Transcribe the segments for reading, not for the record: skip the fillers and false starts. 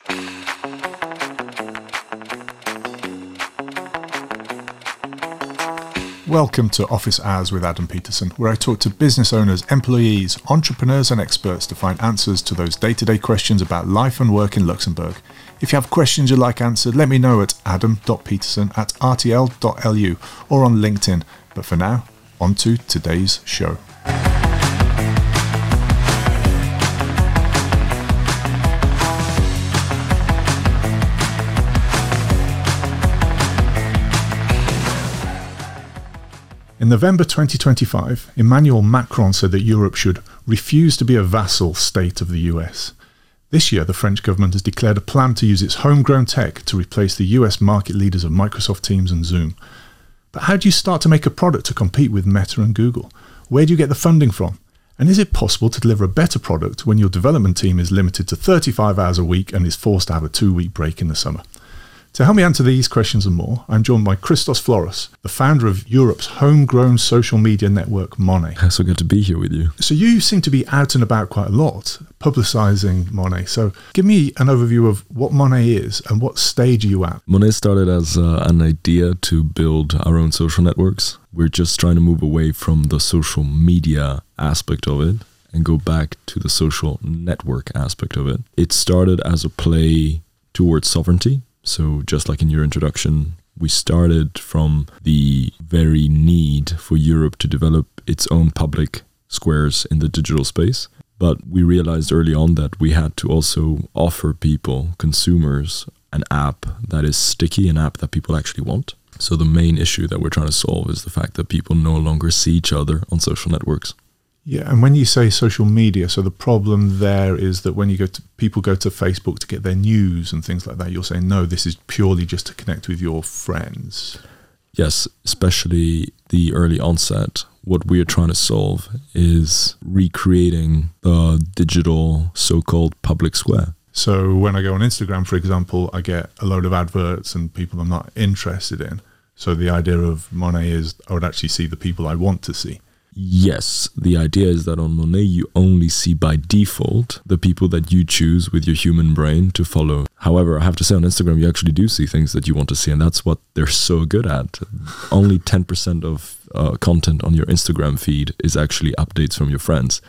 Welcome to Office Hours with Adam Peterson, where I talk to business owners, employees, entrepreneurs and experts to find answers to those day-to-day questions about life and work in Luxembourg. If you have questions you'd like answered, let me know at adam.peterson@rtl.lu or on LinkedIn. But for now, on to today's show. In November 2025, Emmanuel Macron said that Europe should refuse to be a vassal state of the US. This year, the French government has declared a plan to use its homegrown tech to replace the US market leaders of Microsoft Teams and Zoom. But how do you start to make a product to compete with Meta and Google? Where do you get the funding from? And is it possible to deliver a better product when your development team is limited to 35 hours a week and is forced to have a 2-week break in the summer? To help me answer these questions and more, I'm joined by Christos Floros, the founder of Europe's homegrown social media network, Monet. So good to be here with you. So you seem to be out and about quite a lot, publicising Monet. So give me an overview of what Monet is and what stage are you at? Monet started as an idea to build our own social networks. We're just trying to move away from the social media aspect of it and go back to the social network aspect of it. It started as a play towards sovereignty. So just like in your introduction, we started from the very need for Europe to develop its own public squares in the digital space. But we realized early on that we had to also offer people, consumers, an app that is sticky, an app that people actually want. So the main issue that we're trying to solve is the fact that people no longer see each other on social networks. Yeah, and when you say social media, so the problem there is that when you people go to Facebook to get their news and things like that, you're saying, no, this is purely just to connect with your friends. Yes, especially the early onset. What we are trying to solve is recreating the digital so-called public square. So when I go on Instagram, for example, I get a load of adverts and people I'm not interested in. So the idea of Monet is I would actually see the people I want to see. Yes, the idea is that on Monet you only see by default the people that you choose with your human brain to follow. However, I have to say on Instagram you actually do see things that you want to see, and that's what they're so good at. Only 10% of content on your Instagram feed is actually updates from your friends.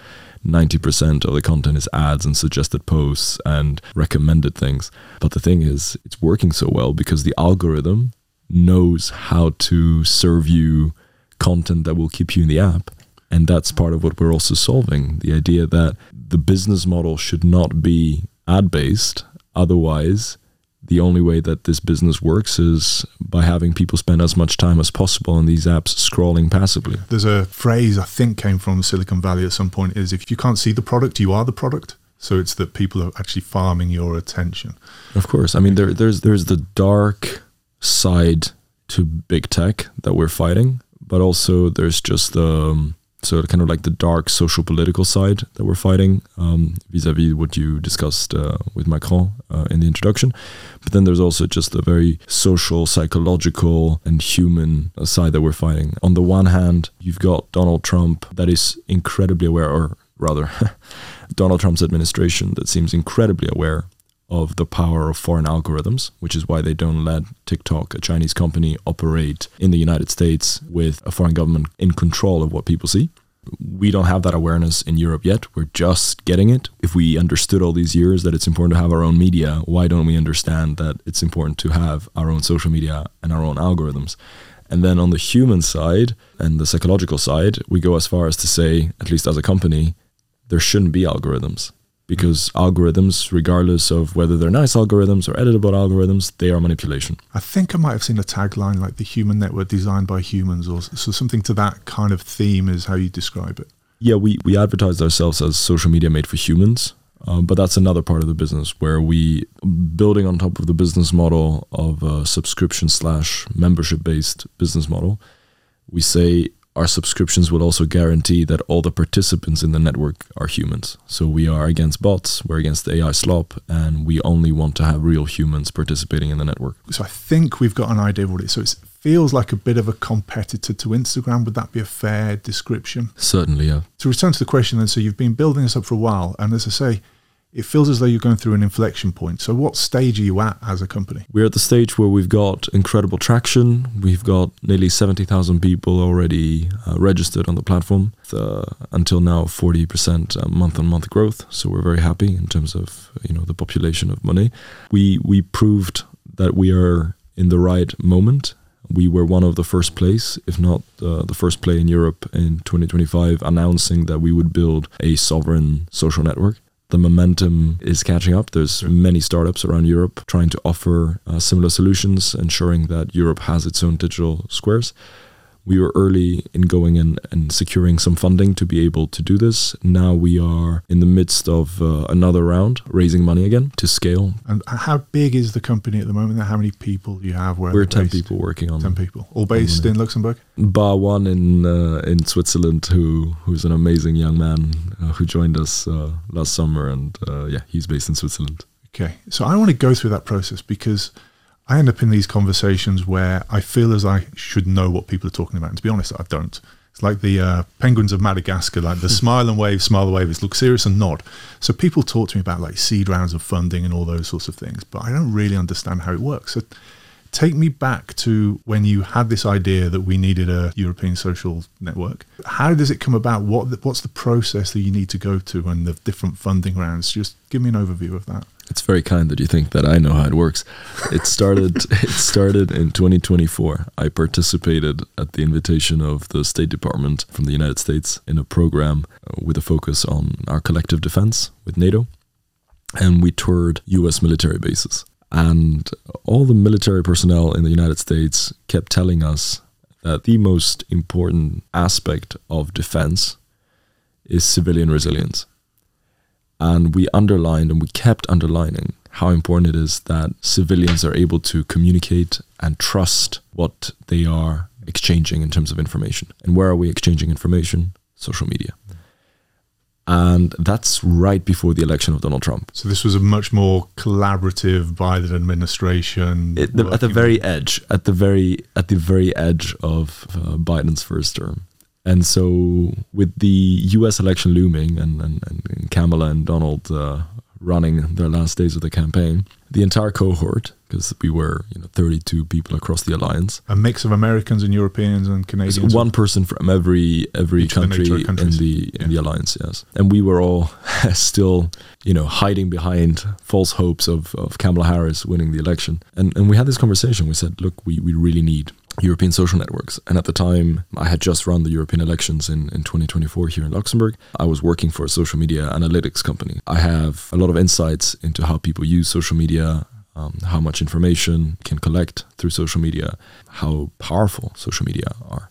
90% of the content is ads and suggested posts and recommended things. But the thing is, it's working so well because the algorithm knows how to serve you content that will keep you in the app. And that's part of what we're also solving. The idea that the business model should not be ad-based. Otherwise, the only way that this business works is by having people spend as much time as possible on these apps scrolling passively. There's a phrase I think came from Silicon Valley at some point is if you can't see the product, you are the product. So it's that people are actually farming your attention. Of course. I mean, there's the dark side to big tech that we're fighting. But also there's just so kind of like the dark social political side that we're fighting vis-a-vis what you discussed with Macron in the introduction. But then there's also just a very social, psychological and human side that we're fighting. On the one hand, you've got Donald Trump that is incredibly aware, or rather Donald Trump's administration that seems incredibly aware of the power of foreign algorithms, which is why they don't let TikTok, a Chinese company, operate in the United States with a foreign government in control of what people see. We don't have that awareness in Europe yet. We're just getting it. If we understood all these years that it's important to have our own media, why don't we understand that it's important to have our own social media and our own algorithms? And then on the human side and the psychological side, we go as far as to say, at least as a company, there shouldn't be algorithms. Because algorithms, regardless of whether they're nice algorithms or editable algorithms, they are manipulation. I think I might have seen a tagline like the human network designed by humans, or so something to that kind of theme is how you describe it. Yeah, we advertised ourselves as social media made for humans, but that's another part of the business where we, building on top of the business model of a subscription/membership-based business model, we say our subscriptions will also guarantee that all the participants in the network are humans. So we are against bots, we're against the AI slop, and we only want to have real humans participating in the network. So I think we've got an idea of what it is. So it feels like a bit of a competitor to Instagram. Would that be a fair description? Certainly, yeah. To return to the question then, so you've been building this up for a while, and as I say, it feels as though you're going through an inflection point. So what stage are you at as a company? We're at the stage where we've got incredible traction. We've got nearly 70,000 people already registered on the platform. Until now, 40% month-on-month growth. So we're very happy in terms of the population of Monet. We proved that we are in the right moment. We were one of the first place, if not the first play in Europe in 2025, announcing that we would build a sovereign social network. The momentum is catching up. There's many startups around Europe trying to offer similar solutions, ensuring that Europe has its own digital squares. We were early in going in and securing some funding to be able to do this. Now we are in the midst of another round, raising money again to scale. And how big is the company at the moment? How many people do you have? We're 10 people working on 10 people. All based in Luxembourg? Bar one in Switzerland, who's an amazing young man who joined us last summer. And he's based in Switzerland. Okay. So I want to go through that process because I end up in these conversations where I feel as I should know what people are talking about. And to be honest, I don't. It's like the penguins of Madagascar, like the smile and wave, it's look serious and nod. So people talk to me about like seed rounds of funding and all those sorts of things, but I don't really understand how it works. So take me back to when you had this idea that we needed a European social network. How does it come about? What's the process that you need to go to and the different funding rounds? Just give me an overview of that. It's very kind that you think that I know how it works. It started in 2024. I participated at the invitation of the State Department from the United States in a program with a focus on our collective defense with NATO. And we toured US military bases. And all the military personnel in the United States kept telling us that the most important aspect of defense is civilian resilience. And we underlined and we kept underlining how important it is that civilians are able to communicate and trust what they are exchanging in terms of information. And where are we exchanging information? Social media. And that's right before the election of Donald Trump. So this was a much more collaborative Biden administration. At the very edge of Biden's first term. And so with the US election looming and Kamala and Donald running their last days of the campaign, the entire cohort, because we were 32 people across the alliance. A mix of Americans and Europeans and Canadians? One person from every country in the alliance, yes. And we were all still hiding behind false hopes of Kamala Harris winning the election. And we had this conversation. We said, look, we really need European social networks. And at the time, I had just run the European elections in 2024 here in Luxembourg. I was working for a social media analytics company. I have a lot of insights into how people use social media, how much information can collect through social media, how powerful social media are.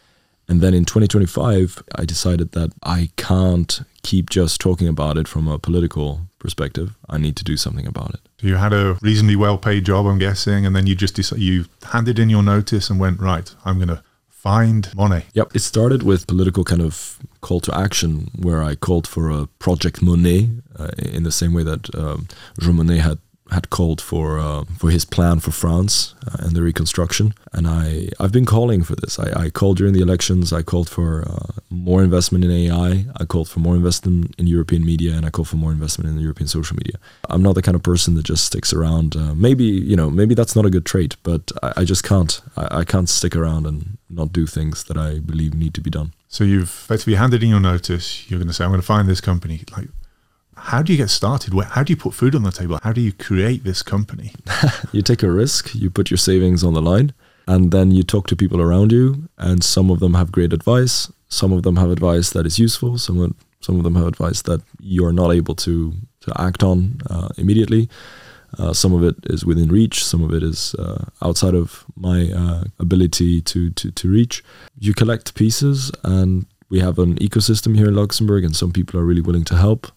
And then in 2025, I decided that I can't keep just talking about it from a political perspective. I need to do something about it. So you had a reasonably well-paid job, I'm guessing, and then you just you handed in your notice and went, right, I'm going to find Monet. Yep. It started with political kind of call to action where I called for a Project Monet in the same way that Jean Monnet had called for his plan for France and the reconstruction. And I've been calling for this. I called during the elections. I called for more investment in AI. I called for more investment in European media, and I called for more investment in the European social media. I'm not the kind of person that just sticks around. Maybe that's not a good trait, but I just can't. I can't stick around and not do things that I believe need to be done. So you've effectively handed in your notice. You're going to say, I'm going to find this company. Like, how do you get started? How do you put food on the table? How do you create this company? You take a risk, you put your savings on the line, and then you talk to people around you, and some of them have great advice. Some of them have advice that is useful. Some of them have advice that you're not able to act on immediately. Some of it is within reach. Some of it is outside of my ability to reach. You collect pieces, and we have an ecosystem here in Luxembourg, and some people are really willing to help.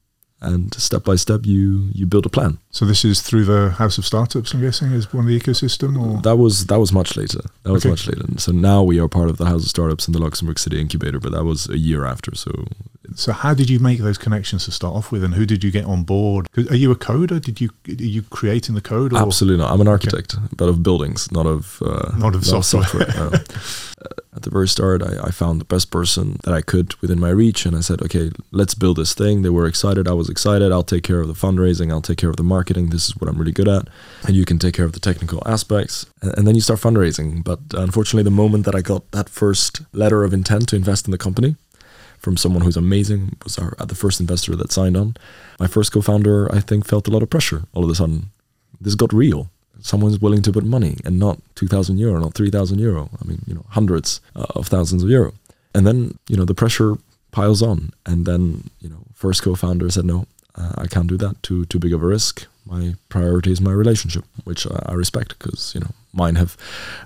And step by step, you build a plan. So this is through the House of Startups, I'm guessing, is one of the ecosystem? Or? That was much later. So now we are part of the House of Startups in the Luxembourg City Incubator, but that was a year after. So So how did you make those connections to start off with, and who did you get on board? Are you a coder? Are you creating the code? Or? Absolutely not. I'm an architect, but of buildings, not of software. No. At the very start, I found the best person that I could within my reach, and I said, okay, let's build this thing. They were excited. I was excited. I'll take care of the fundraising. I'll take care of the marketing. This is what I'm really good at. And you can take care of the technical aspects. And then you start fundraising. But unfortunately, the moment that I got that first letter of intent to invest in the company from someone who's amazing, was the first investor that signed on, my first co-founder, I think, felt a lot of pressure all of a sudden. This got real. Someone's willing to put money, and not 2,000 euro, not 3,000 euro. I mean, hundreds of thousands of euro. And then, the pressure piles on. And then, first co-founder said, no, I can't do that. Too big of a risk. My priority is my relationship, which I respect, because, mine have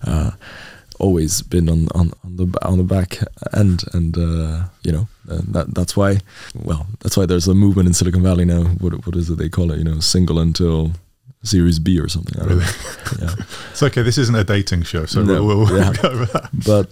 always been on the back end. And, that's why there's a movement in Silicon Valley now. What is it they call it? Single until Series B or something. I don't know. Yeah. It's okay. This isn't a dating show, so we'll go over that. But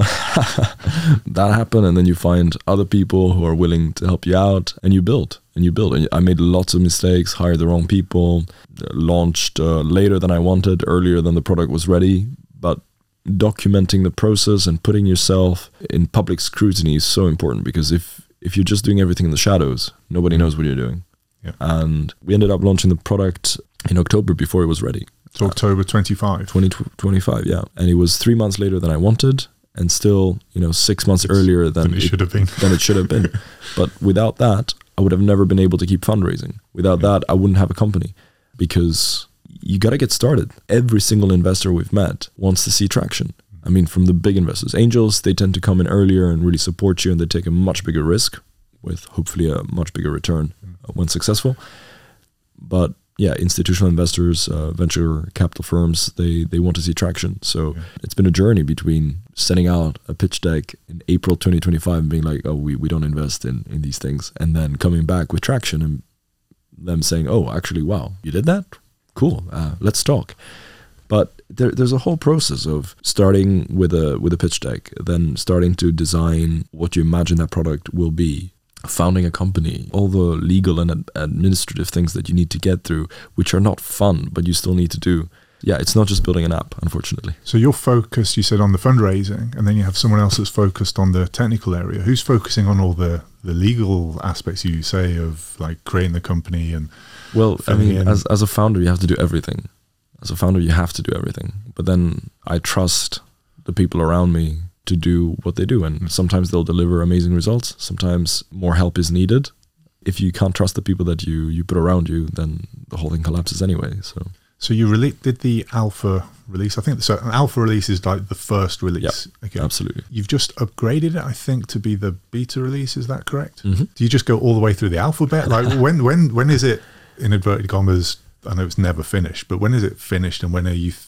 that happened, and then you find other people who are willing to help you out, and you build. And I made lots of mistakes, hired the wrong people, launched later than I wanted, earlier than the product was ready. But documenting the process and putting yourself in public scrutiny is so important, because if you're just doing everything in the shadows, nobody knows what you're doing. Yeah. And we ended up launching the product in October before it was ready. So October 25. 2025, yeah. And it was 3 months later than I wanted, and still, 6 months earlier than it should have been. Than it should have been. But without that, I would have never been able to keep fundraising. Without that, I wouldn't have a company, because you got to get started. Every single investor we've met wants to see traction. I mean, from the big investors. Angels, they tend to come in earlier and really support you, and they take a much bigger risk with hopefully a much bigger return when successful. But yeah, institutional investors, venture capital firms, they want to see traction. So it's been a journey between setting out a pitch deck in April 2025 and being like, oh, we don't invest in these things. And then coming back with traction and them saying, oh, actually, wow, you did that? Cool, let's talk. But there's a whole process of starting with a pitch deck, then starting to design what you imagine that product will be, founding a company, all the legal and administrative things that you need to get through, which are not fun, but you still need to do. Yeah, it's not just building an app, unfortunately. So you're focused, you said, on the fundraising, and then you have someone else that's focused on the technical area. Who's focusing on all the legal aspects, you say, of like creating the company and... Well, I mean, as a founder, you have to do everything. But then I trust the people around me to do what they do, and sometimes they'll deliver amazing results. Sometimes more help is needed. If you can't trust the people that you put around you, then the whole thing collapses anyway. So you did the alpha release. I think so. An alpha release is like the first release. Yep, okay. Absolutely. You've just upgraded it, I think, to be the beta release. Is that correct? Mm-hmm. Do you just go all the way through the alphabet? Like when is it, in inverted commas? I know it's never finished, but when is it finished, and when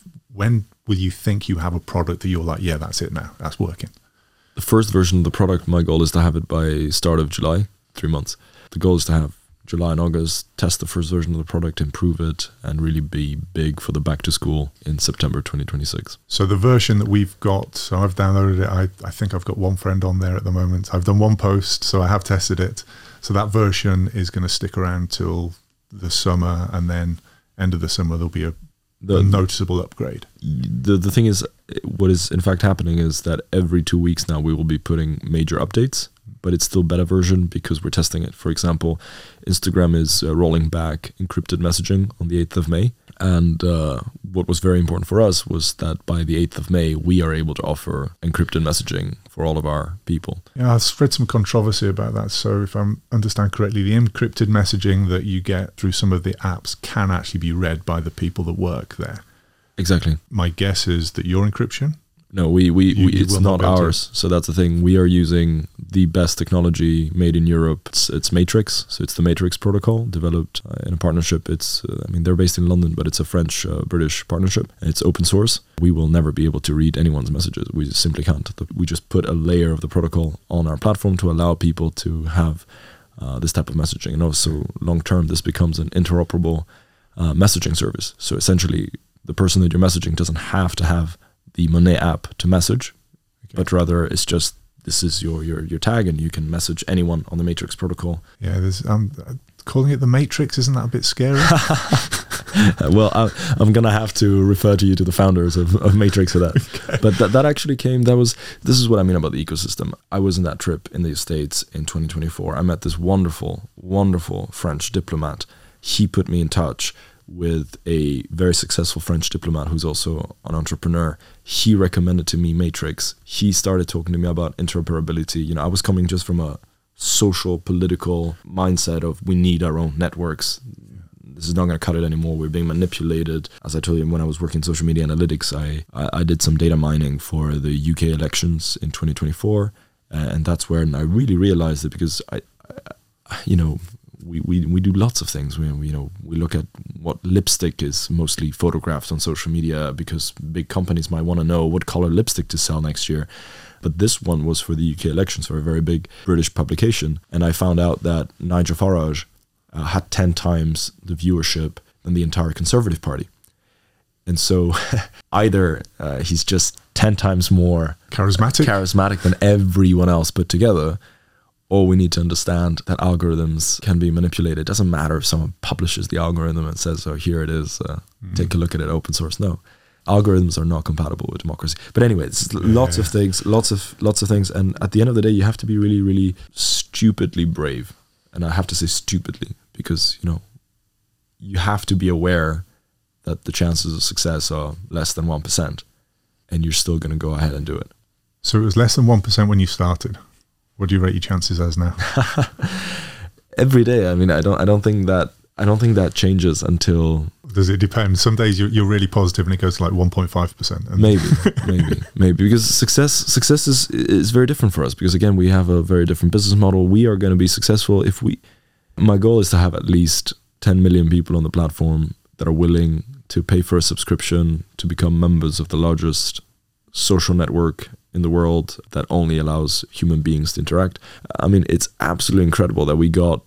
will you think you have a product that you're like, yeah, that's it now, that's working? The first version of the product, my goal is to have it by start of July, 3 months. The goal is to have July and August, test the first version of the product, improve it, and really be big for the back to school in September 2026. So the version that we've got, so I've downloaded it. I think I've got one friend on there at the moment. I've done one post, so I have tested it. So that version is going to stick around till the summer, and then end of the summer there'll be a noticeable upgrade. The thing is, what is in fact happening is that every 2 weeks now we will be putting major updates, but it's still beta version because we're testing it. For example, Instagram is rolling back encrypted messaging on the 8th of May. And what was very important for us was that by the 8th of May, we are able to offer encrypted messaging for all of our people. Yeah, I've read some controversy about that. So if I understand correctly, the encrypted messaging that you get through some of the apps can actually be read by the people that work there. Exactly. My guess is that your encryption? No, it's not ours. So that's the thing. We are using the best technology made in Europe. It's Matrix. So it's the Matrix protocol developed in a partnership. It's, they're based in London, but it's a French-British partnership. It's open source. We will never be able to read anyone's messages. We simply can't. We just put a layer of the protocol on our platform to allow people to have this type of messaging. And also long-term, this becomes an interoperable messaging service. So essentially, the person that you're messaging doesn't have to have the Monet app to message, but rather it's just this is your tag, and you can message anyone on the Matrix protocol. Yeah, there's calling it the Matrix, isn't that a bit scary? Well, I'm gonna have to refer to you to the founders of Matrix for that. Okay. But that actually came. This is what I mean about the ecosystem. I was in that trip in the States in 2024. I met this wonderful French diplomat. He put me in touch with a very successful French diplomat who's also an entrepreneur. He recommended to me Matrix. He started talking to me about interoperability. I was coming just from a social, political mindset of we need our own networks. This is not going to cut it anymore. We're being manipulated. As I told you, when I was working in social media analytics, I did some data mining for the UK elections in 2024. And that's when I really realized it, because we do lots of things. We look at what lipstick is mostly photographed on social media because big companies might want to know what color lipstick to sell next year. But this one was for the UK elections, for a very big British publication. And I found out that Nigel Farage had 10 times the viewership than the entire Conservative Party. And so either he's just 10 times more charismatic than everyone else put together, or we need to understand that algorithms can be manipulated. It doesn't matter if someone publishes the algorithm and says, oh, here it is, take a look at it, open source. No. Algorithms are not compatible with democracy. But anyway, it's lots of things, lots of things. And at the end of the day, you have to be really, really stupidly brave. And I have to say stupidly, because, you have to be aware that the chances of success are less than 1%, and you're still going to go ahead and do it. So it was less than 1% when you started. What do you rate your chances as now? Every day. I mean, I don't think that changes until. Does it depend? Some days you're really positive and it goes to like 1.5%. Maybe because success is very different for us, because again, we have a very different business model. We are going to be successful if my goal is to have at least 10 million people on the platform that are willing to pay for a subscription to become members of the largest social network in the world that only allows human beings to interact. I mean, it's absolutely incredible that we got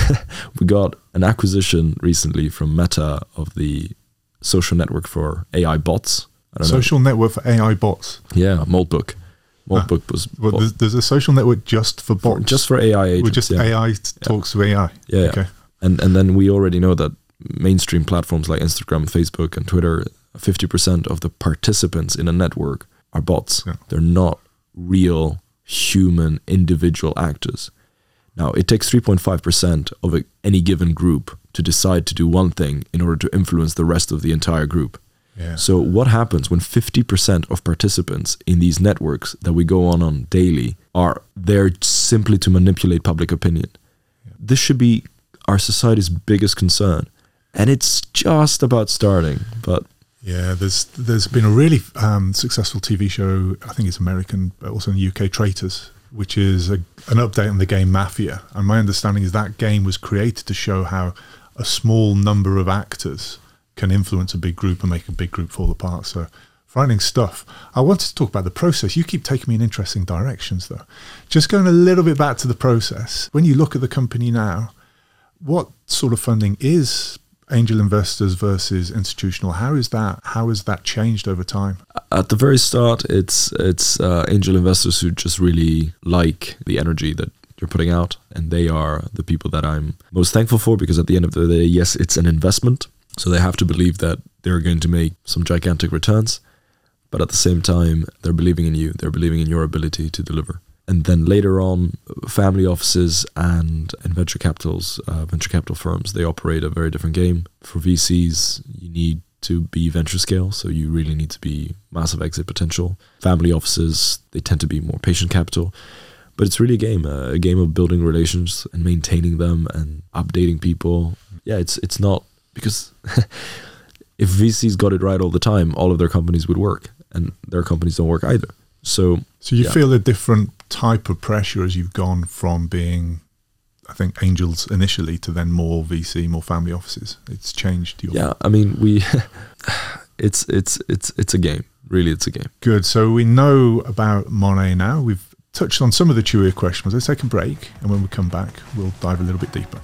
an acquisition recently from Meta of the social network for AI bots. Social network for AI bots? Yeah, Moltbook. Moltbook was... Well, there's a social network just for bots? Just for AI agents. AI talks to AI? Yeah. Okay. And then we already know that mainstream platforms like Instagram and Facebook and Twitter, 50% of the participants in a network are bots. Yeah. They're not real human individual actors. Now, it takes 3.5% of any given group to decide to do one thing in order to influence the rest of the entire group. Yeah. So what happens when 50% of participants in these networks that we go on daily are there simply to manipulate public opinion? Yeah. This should be our society's biggest concern. And it's just about starting, but... Yeah, there's been a really successful TV show, I think it's American, but also in the UK, Traitors, which is an update on the game Mafia. And my understanding is that game was created to show how a small number of actors can influence a big group and make a big group fall apart. So frightening stuff. I wanted to talk about the process. You keep taking me in interesting directions, though. Just going a little bit back to the process. When you look at the company now, what sort of funding is angel investors versus institutional? How has that changed over time? At the very start, it's angel investors who just really like the energy that you're putting out, and they are the people that I'm most thankful for, because at the end of the day, yes, it's an investment, so they have to believe that they're going to make some gigantic returns, but at the same time, they're believing in you, they're believing in your ability to deliver. And then later on, family offices and venture capital firms, they operate a very different game. For VCs, you need to be venture scale, so you really need to be massive exit potential. Family offices, they tend to be more patient capital. But it's really a game of building relations and maintaining them and updating people. Yeah, it's not, because if VCs got it right all the time, all of their companies would work, and their companies don't work either. So you feel a different type of pressure as you've gone from being, I think, angels initially to then more VC, more family offices. It's changed. I mean, it's a game. Really, it's a game. Good. So we know about Monet now. We've touched on some of the chewier questions. Let's take a break, and when we come back, we'll dive a little bit deeper.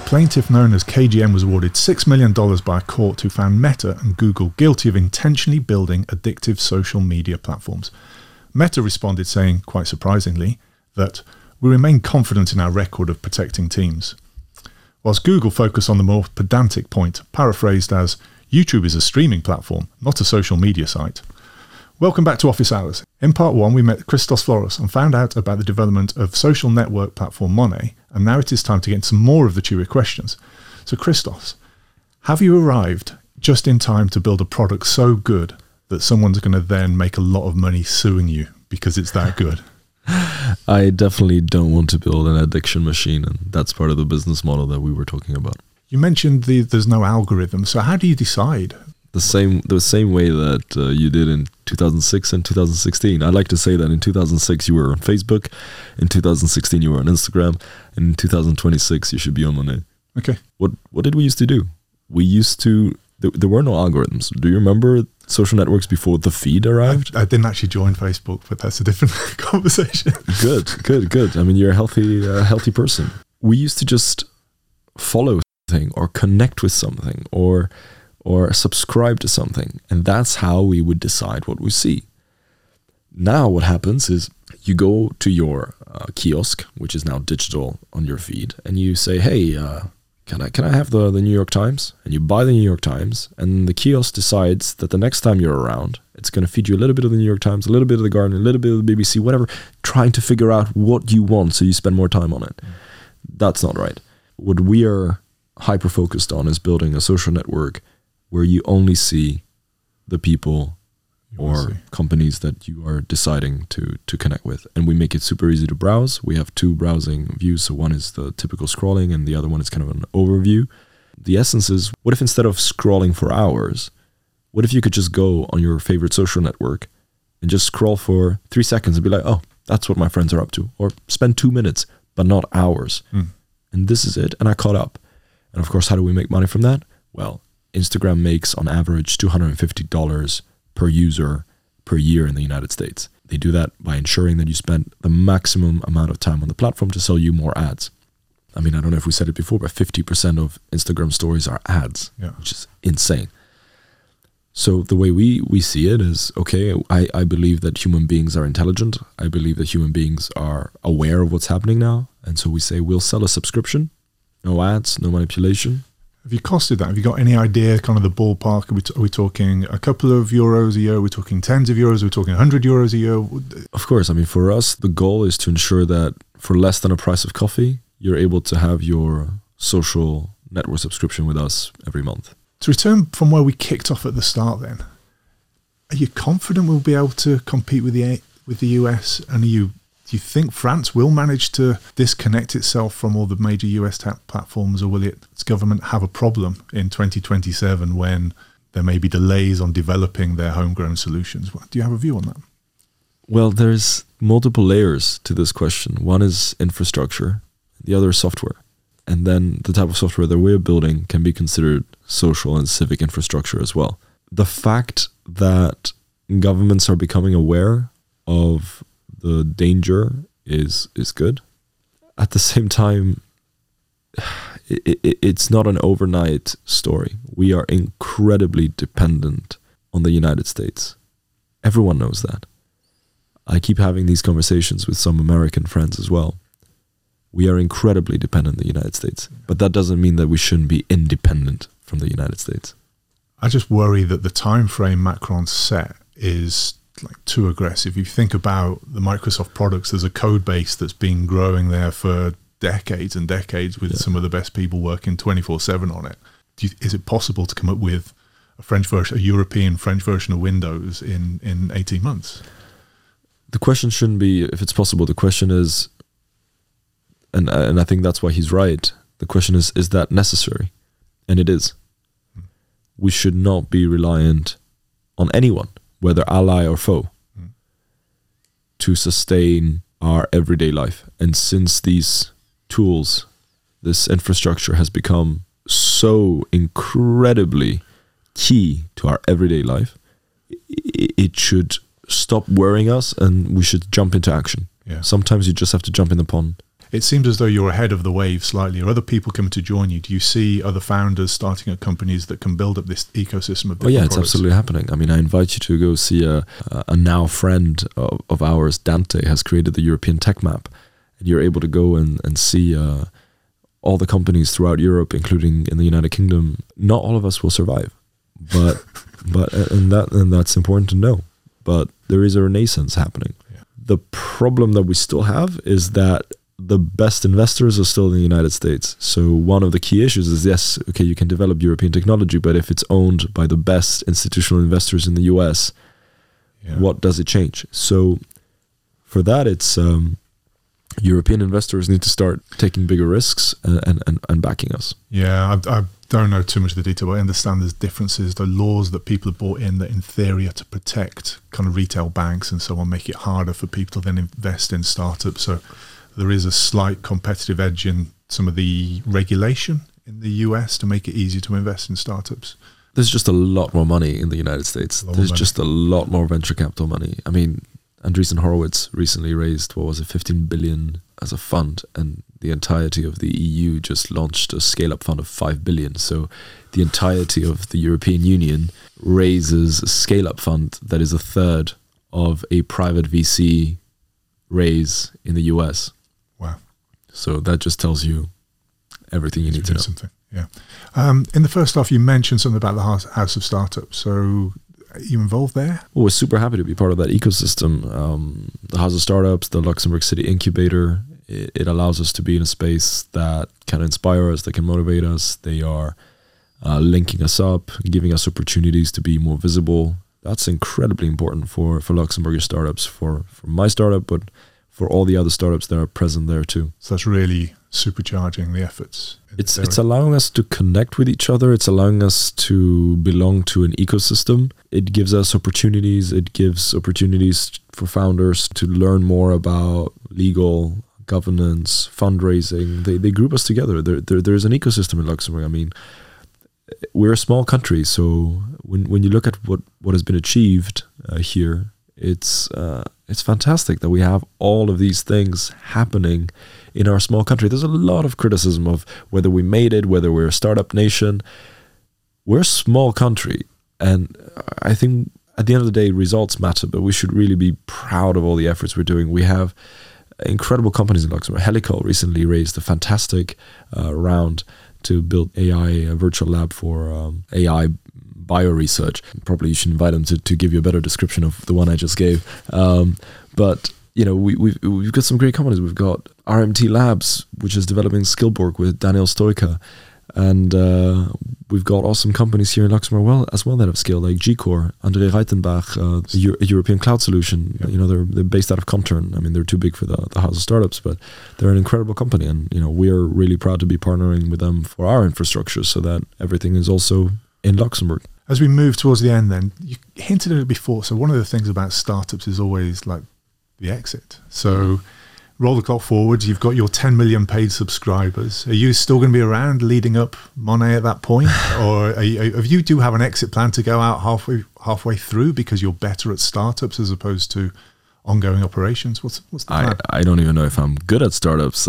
plaintiff known as KGM was awarded $6 million by a court who found Meta and Google guilty of intentionally building addictive social media platforms. Meta responded saying, quite surprisingly, that we remain confident in our record of protecting teens. Whilst Google focused on the more pedantic point, paraphrased as, YouTube is a streaming platform, not a social media site. Welcome back to Office Hours. In part 1, we met Christos Floros and found out about the development of social network platform Monet, and now it is time to get into some more of the Chewy questions. So Christos, have you arrived just in time to build a product so good that someone's going to then make a lot of money suing you because it's that good? I definitely don't want to build an addiction machine, and that's part of the business model that we were talking about. You mentioned there's no algorithm, so how do you decide? The same way that you did in 2006 and 2016. I'd like to say that in 2006 you were on Facebook, in 2016 you were on Instagram, and in 2026 you should be on Monet. Okay. What did we used to do? There were no algorithms. Do you remember social networks before the feed arrived? I didn't actually join Facebook, but that's a different conversation. Good. I mean, you're a healthy person. We used to just follow something or connect with something or subscribe to something, and that's how we would decide what we see. Now what happens is you go to your kiosk, which is now digital on your feed, and you say, hey, can I have the New York Times? And you buy the New York Times, and the kiosk decides that the next time you're around, it's going to feed you a little bit of the New York Times, a little bit of the Guardian, a little bit of the BBC, whatever, trying to figure out what you want so you spend more time on it. That's not right. What we are hyper-focused on is building a social network where you only see the people or companies that you are deciding to connect with. And we make it super easy to browse. We have 2 browsing views. So one is the typical scrolling and the other one is kind of an overview. The essence is, what if instead of scrolling for hours, what if you could just go on your favorite social network and just scroll for 3 seconds and be like, oh, that's what my friends are up to. Or spend 2 minutes, but not hours. And this is it. And I caught up. And of course, how do we make money from that? Well, Instagram makes on average $250 per user per year in the United States. They do that by ensuring that you spend the maximum amount of time on the platform to sell you more ads. I mean, I don't know if we said it before, but 50% of Instagram stories are ads, which is insane. So the way we see it is, okay, I believe that human beings are intelligent. I believe that human beings are aware of what's happening now. And so we say, we'll sell a subscription, no ads, no manipulation. Have you costed that? Have you got any idea, kind of the ballpark? Are we talking a couple of euros a year? Are we talking tens of euros? Are we talking 100 euros a year? Of course. I mean, for us, the goal is to ensure that for less than a price of coffee, you're able to have your social network subscription with us every month. To return from where we kicked off at the start then, are you confident we'll be able to compete with the US? And do you think France will manage to disconnect itself from all the major US tech platforms, or will its government have a problem in 2027 when there may be delays on developing their homegrown solutions? Do you have a view on that? Well, there's multiple layers to this question. One is infrastructure, the other is software. And then the type of software that we're building can be considered social and civic infrastructure as well. The fact that governments are becoming aware of the danger is good. At the same time, it's not an overnight story. We are incredibly dependent on the United States. Everyone knows that. I keep having these conversations with some American friends as well. We are incredibly dependent on the United States, but that doesn't mean that we shouldn't be independent from the United States. I just worry that the time frame Macron set is like too aggressive. If you think about the Microsoft products, there's a code base that's been growing there for decades and decades with some of the best people working 24/7 on it. Is it possible to come up with a European French version of Windows in 18 months? The question shouldn't be if it's possible. The question is, and I think that's why he's right, the question is that necessary? And it is. We should not be reliant on anyone, whether ally or foe, to sustain our everyday life. And since these tools, this infrastructure has become so incredibly key to our everyday life, it should stop worrying us and we should jump into action. Yeah. Sometimes you just have to jump in the pond. It seems as though you're ahead of the wave slightly. Are other people coming to join you? Do you see other founders starting up companies that can build up this ecosystem of different it's products? absolutely happening. I mean, I invite you to go see a now friend of ours, Dante, has created the European Tech Map. And you're able to go and see all the companies throughout Europe, including in the United Kingdom. Not all of us will survive, but that's important to know. But there is a renaissance happening. Yeah. The problem that we still have is that the best investors are still in the United States. So one of the key issues is, yes, okay, you can develop European technology, but if it's owned by the best institutional investors in the US, what does it change? So for that, it's European investors need to start taking bigger risks and backing us. Yeah, I don't know too much of the detail, but I understand there's differences. The laws that people have brought in that in theory are to protect kind of retail banks and so on, make it harder for people to then invest in startups. So there is a slight competitive edge in some of the regulation in the US to make it easier to invest in startups. There's just a lot more money in the United States. There's just a lot more venture capital money. I mean, Andreessen Horowitz recently raised, 15 billion as a fund, and the entirety of the EU just launched a scale-up fund of 5 billion. So the entirety of the European Union raises a scale-up fund that is a third of a private VC raise in the US. Wow. So that just tells you everything you need to know. Something. Yeah. In the first half, you mentioned something about the House of Startups. So are you involved there? Well, we're super happy to be part of that ecosystem. The House of Startups, the Luxembourg City Incubator, it allows us to be in a space that can inspire us, that can motivate us. They are linking us up, giving us opportunities to be more visible. That's incredibly important for Luxembourgish startups, for my startup, but for all the other startups that are present there too. So that's really supercharging the efforts. It's allowing us to connect with each other. It's allowing us to belong to an ecosystem. It gives us opportunities. It gives opportunities for founders to learn more about legal, governance, fundraising. They group us together. There's an ecosystem in Luxembourg. I mean, we're a small country, so when you look at what has been achieved here, it's fantastic that we have all of these things happening in our small country. There's a lot of criticism of whether we made it, whether we're a startup nation. We're a small country, and I think at the end of the day, results matter, but we should really be proud of all the efforts we're doing. We have incredible companies in Luxembourg. Helical recently raised a fantastic round to build a virtual lab for AI bioresearch. Probably you should invite them to give you a better description of the one I just gave. But you know, we've got some great companies. We've got RMT Labs, which is developing Skillborg with Daniel Stoica, and we've got awesome companies here in Luxembourg as well that have scaled, like G-Core, André Reitenbach, a European cloud solution. Yep. You know, they're based out of Comturn. I mean, they're too big for the House of Startups, but they're an incredible company, and you know, we're really proud to be partnering with them for our infrastructure, so that everything is also in Luxembourg. As we move towards the end, then you hinted at it before. So one of the things about startups is always like the exit. So roll the clock forward. You've got your 10 million paid subscribers. Are you still going to be around leading up Monet at that point, or do have an exit plan to go out halfway through because you're better at startups as opposed to ongoing operations? What's the plan? I don't even know if I'm good at startups.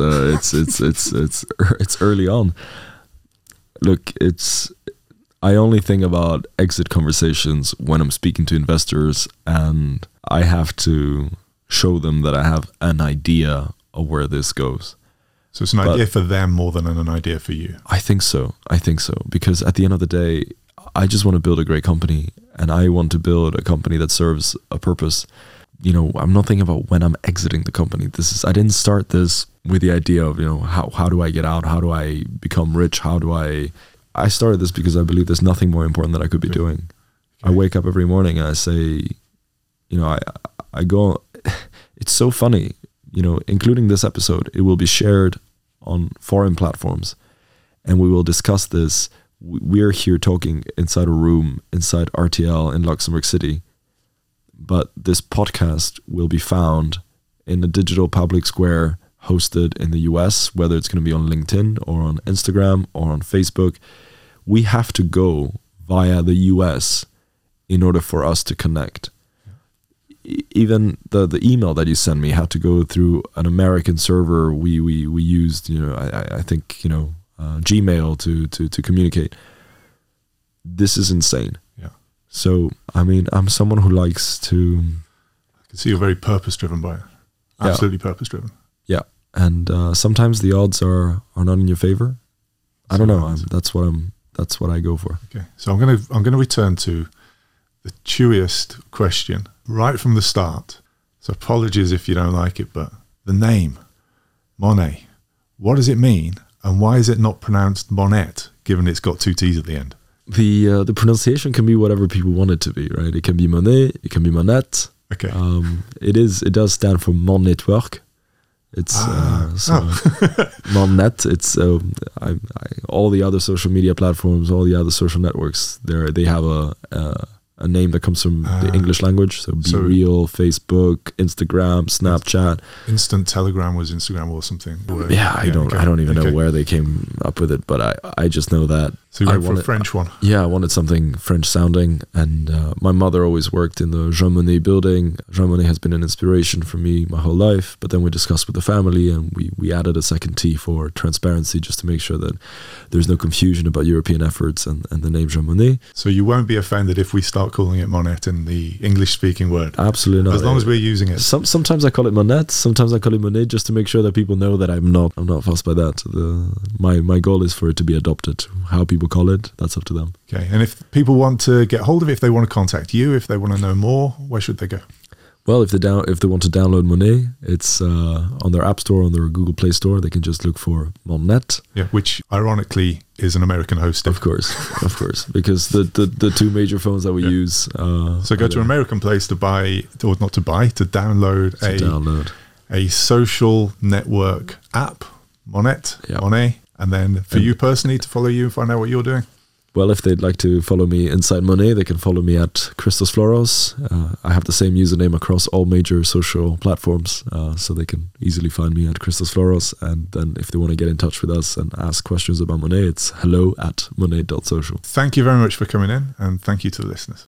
It's early on. Look, I only think about exit conversations when I'm speaking to investors, and I have to show them that I have an idea of where this goes. So it's an idea for them more than an idea for you. I think so. Because at the end of the day, I just want to build a great company, and I want to build a company that serves a purpose. You know, I'm not thinking about when I'm exiting the company. I didn't start this with the idea of, you know, how do I get out? How do I become rich? I started this because I believe there's nothing more important that I could be doing. I wake up every morning and I say, you know, I go, it's so funny, you know, including this episode, it will be shared on foreign platforms, and we will discuss this. We're here talking inside a room, inside RTL in Luxembourg City, but this podcast will be found in a digital public square hosted in the US, whether it's going to be on LinkedIn or on Instagram or on Facebook. We have to go via the US in order for us to connect. even the email that you sent me had to go through an American server. We used, I think, Gmail to communicate. This is insane. Yeah. So, I mean, I'm someone who likes to... I can see you're very purpose-driven by it. Absolutely purpose-driven. Yeah. And sometimes the odds are not in your favor. I don't know. That's what I go for. Okay. So I'm gonna return to the chewiest question right from the start. So apologies if you don't like it, but the name, Monet, what does it mean? And why is it not pronounced Monette, given it's got two T's at the end? The pronunciation can be whatever people want it to be, right? It can be Monet, it can be Monette. Okay. It does stand for Mon Network. It's Monnet. It's all the other social media platforms, all the other social networks. They have a name that comes from the English language. So BeReal, Facebook, Instagram, Snapchat. Instant Telegram was Instagram or something. I don't even know where they came up with it, but I just know that. So you went for a French one. Yeah, I wanted something French sounding, and my mother always worked in the Jean Monnet building. Jean Monnet has been an inspiration for me my whole life, but then we discussed with the family, and we added a second T for transparency, just to make sure that there's no confusion about European efforts and the name Jean Monnet. So you won't be offended if we start calling it Monette in the English-speaking word? Absolutely not. As long as we're using it. Sometimes I call it Monette, sometimes I call it Monet, just to make sure that people know that I'm not fussed by that. My goal is for it to be adopted. How people call it, that's up to them. Okay, and if people want to get hold of it, if they want to contact you, if they want to know more, where should they go? Well, if they want to download Monet, it's on their App Store, on their Google Play Store. They can just look for Monnet. Yeah, which ironically is an American hosting. Of course, because the two major phones that we use. So go to an American place to download a social network app, Monet, and then for you personally to follow you and find out what you're doing. Well, if they'd like to follow me inside Monet, they can follow me at Christos Floros. I have the same username across all major social platforms, so they can easily find me at Christos Floros. And then if they want to get in touch with us and ask questions about Monet, it's hello@monet.social. Thank you very much for coming in, and thank you to the listeners.